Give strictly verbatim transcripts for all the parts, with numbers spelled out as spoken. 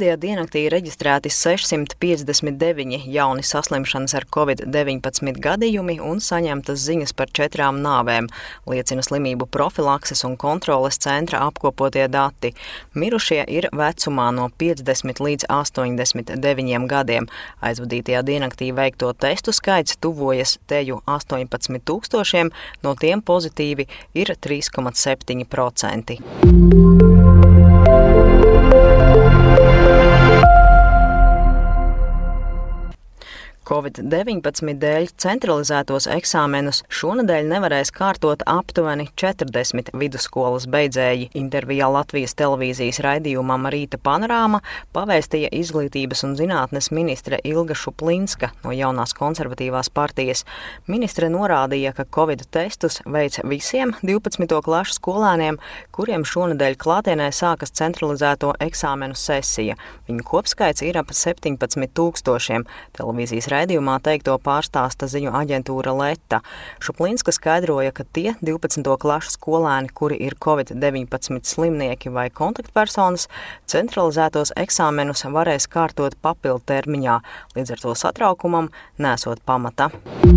Pēdējā diennaktī reģistrēti sešsimt piecdesmit deviņi jauni saslimšanas ar covid deviņpadsmit gadījumi un saņemtas ziņas par četrām nāvēm, liecina slimību profilakses un kontroles centra apkopotie dati. Mirušie ir vecumā no piecdesmit līdz astoņdesmit deviņiem gadiem. Aizvadītajā diennaktī veikto testu skaits tuvojas teju astoņpadsmit tūkstošiem, no tiem pozitīvi ir trīs komats septiņi procenti. covid deviņpadsmit dēļ centralizētos eksāmenus šonedēļ nevarēs kārtot aptuveni četrdesmit vidusskolas beidzēji. Intervijā Latvijas televīzijas raidījumam Rīta panorāma pavēstīja izglītības un zinātnes ministre Ilga Šuplinska no jaunās konservatīvās partijas. Ministre norādīja, ka covid testus veic visiem divpadsmito klašu skolēniem, kuriem šonedēļ klātienē sākas centralizēto eksāmenu sesija. Viņu kopskaits ir ap septiņpadsmit tūkstošiem. Televīzijas raidījumā teikto pārstāsta ziņu aģentūra Leta. Šuplinska skaidroja, ka tie divpadsmito klašu skolēni, kuri ir covid deviņpadsmit slimnieki vai kontaktpersonas, centralizētos eksāmenus varēs kārtot papildu termiņā, līdz ar to satraukumam nesot pamata.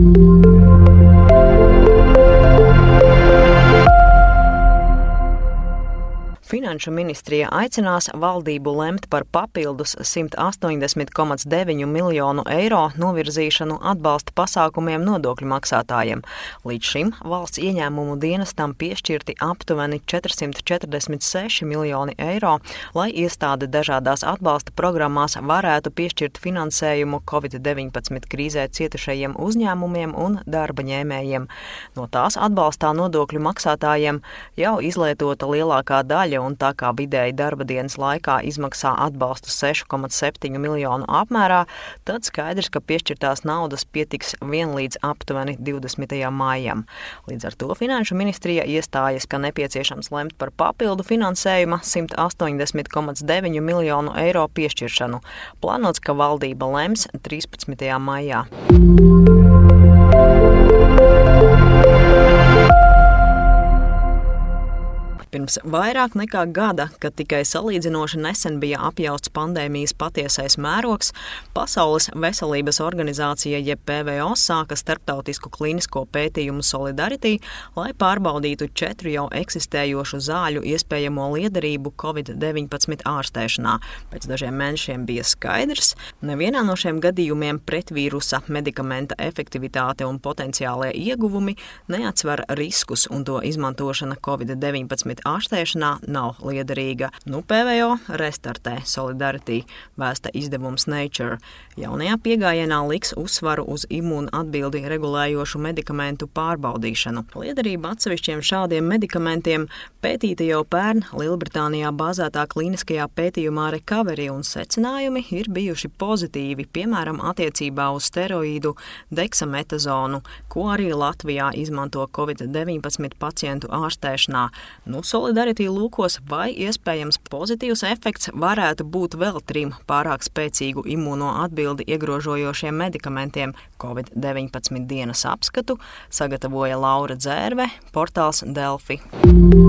Finanšu ministrija aicinās valdību lemt par papildus simt astoņdesmit komats deviņi miljonu eiro novirzīšanu atbalsta pasākumiem nodokļu maksātājiem. Līdz šim valsts ieņēmumu dienestam piešķirti aptuveni četrsimt četrdesmit seši miljoni eiro, lai iestāde dažādās atbalsta programmās varētu piešķirt finansējumu covid deviņpadsmit krīzē cietušajiem uzņēmumiem un darba ņēmējiem. No tās atbalstā nodokļu maksātājiem jau izlietota lielākā daļa, un tā kā vidēji darba dienas laikā izmaksā atbalstu seši komats septiņi miljonu apmērā, tad skaidrs, ka piešķirtās naudas pietiks vien līdz aptuveni divdesmitajam maijam. Līdz ar to Finanšu ministrija iestājas, ka nepieciešams lemt par papildu finansējuma simt astoņdesmit komats deviņi miljonu eiro piešķiršanu. Plānots, ka valdība lems trīspadsmitajā maijā. Pirms vairāk nekā gada, kad tikai salīdzinoši nesen bija apjausts pandēmijas patiesais mērogs, Pasaules veselības organizācija jeb P V O sāka starptautisku klīnisko pētījumu Solidarity, lai pārbaudītu četru jau eksistējošu zāļu iespējamo liederību covid deviņpadsmit ārstēšanā. Pēc dažiem mēnešiem bija skaidrs, nevienā no šiem gadījumiem pretvīrusa medikamenta efektivitāte un potenciālie ieguvumi neatsver riskus, un to izmantošana covid deviņpadsmit ārstēšanā nav liederīga. Nu, P V O restartē Solidarity, vēsta izdevums Nature. Jaunajā pieejamā liks uzsvaru uz imūnu atbildi regulējošu medikamentu pārbaudīšanu. Liederība atsevišķiem šādiem medikamentiem pētīta jau pērn Lielbritānijā bāzētā klīniskajā pētījumā Recovery, un secinājumi ir bijuši pozitīvi, piemēram, attiecībā uz steroīdu deksametazonu, ko arī Latvijā izmanto covid deviņpadsmit pacientu ārstēšanā. Nu, Solidarity lūkos, vai iespējams pozitīvs efekts varētu būt vēl trim pārāk spēcīgu imūno atbildi iegrožojošiem medikamentiem. covid deviņpadsmit dienas apskatu sagatavoja Laura Dzērve, portāls Delfi.